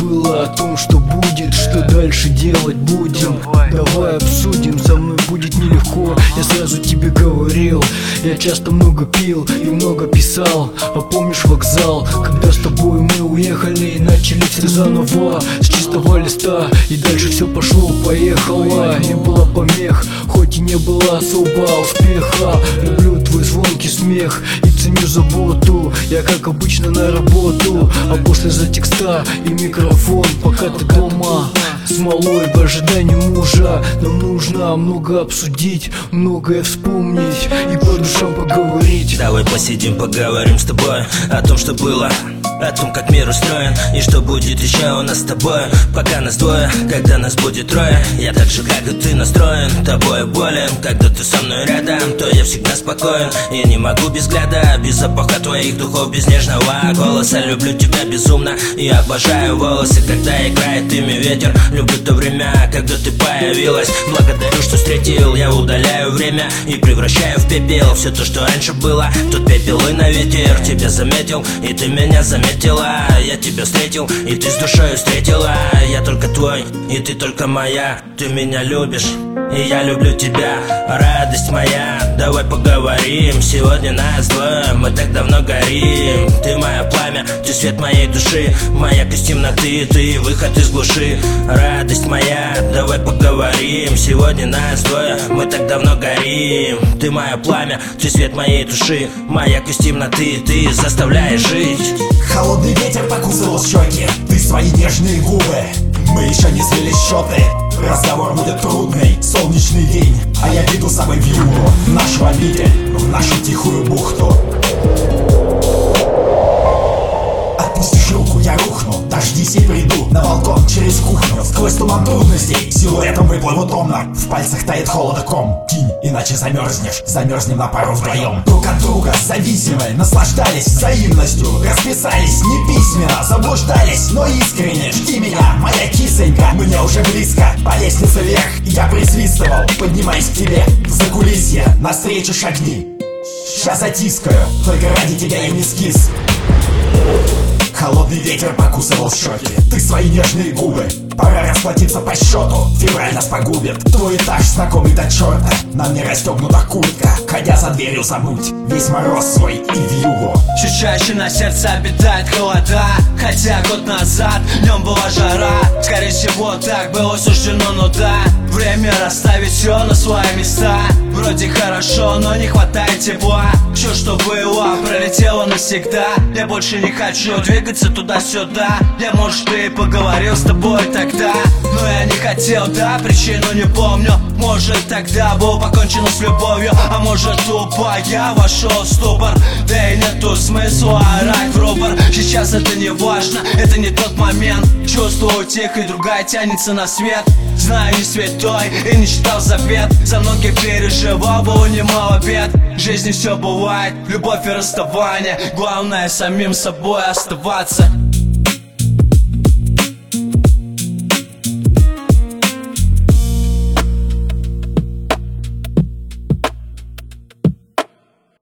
было, о том, что будет, что дальше делать будем. Давай обсудим, со мной будет нелегко. Я сразу тебе говорил, я часто много пил и много писал. А помнишь вокзал, когда с тобой мы уехали и начали все заново, с чистого листа, и дальше все пошло-поехало. Не было помех, хоть и не было особо успеха. Люблю твой звонкий смех и ценю заботу. Я как обычно на работу, а после за текста и микрофон. Пока ты дома с малой в ожидании мужа, нам нужно много обсудить, многое вспомнить и по душам поговорить. Давай посидим, поговорим с тобой о том, что было, о том, как мир устроен и что будет еще у нас с тобой. Пока нас двое, когда нас будет трое, я так же, как и ты, настроен тобой болен. Когда ты со мной рядом, то я всегда спокоен. Я не могу без взгляда, без запаха твоих духов, без нежного голоса. Люблю тебя безумно и обожаю волосы, когда играет ими ветер. Люблю то время, когда ты появилась. Благодарю, что встретил, я удаляю время и превращаю в пепел все то, что раньше было. Тот пепел и на ветер. Тебя заметил, и ты меня заметила. Я тебя встретил, и ты с душой встретила. Я только твой, и ты только моя. Ты меня любишь, и я люблю тебя. Радость моя, давай поговорим. Сегодня нас двое, мы так давно горим. Ты мое пламя, ты свет моей души, моя из темноты, ты выход из глуши. Радость моя, давай поговорим. Сегодня нас двое, мы так давно горим. Ты мое пламя, ты свет моей души, моя из темноты, ты заставляешь жить. Холодный ветер покусывал щеки, ты свои нежные губы. Мы еще не свели счеты, разговор будет трудный. Солнечный день, а я веду с собой в югу, в нашу обитель, в нашу тихую бухту. Отпустишь руку, я рухну, дождись и приду на балкон через кухню. Сквозь туман трудностей силуэтом выплыву томно. В пальцах тает холодоком, кинь, иначе замерзнешь. Замерзнем на пару вдвоем. Друг от друга зависимы, наслаждались взаимностью. Расписались не письменно, заблуждались, но искренне. Жди меня, моя кисонька, мне уже близко. По лестнице вверх я присвистывал, поднимаясь к тебе в закулисье, навстречу шагни. Сейчас затискаю, только ради тебя я не скис. Холодный ветер покусывал щеки, ты свои нежные губы. Пора расплатиться по счету, февраль нас погубит. Твой этаж знакомый до черта, на мне расстегнута куртка. Ходя за дверью забудь весь мороз свой и вьюгу. Чуть чаще на сердце обитает холода, хотя год назад днем была жара. Скорее всего так было суждено, но да, время расставить все на свои места. Вроде хорошо, но не хватает тепла. Все, что было, пролетело навсегда. Я больше не хочу двигаться туда-сюда. Я, может, и поговорил с тобой тогда, но я не хотел, да, причину не помню. Может, тогда было покончено с любовью, а может, тупо я вошел в ступор. Да и нету смысла орать в рупор. Сейчас это не важно, это не тот момент. Чувствую тихо, и другая тянется на свет. Знаю, не святой и не читал завет. За многих переживал, было немало бед. В жизни все бывает, любовь и расставание. Главное самим собой оставаться.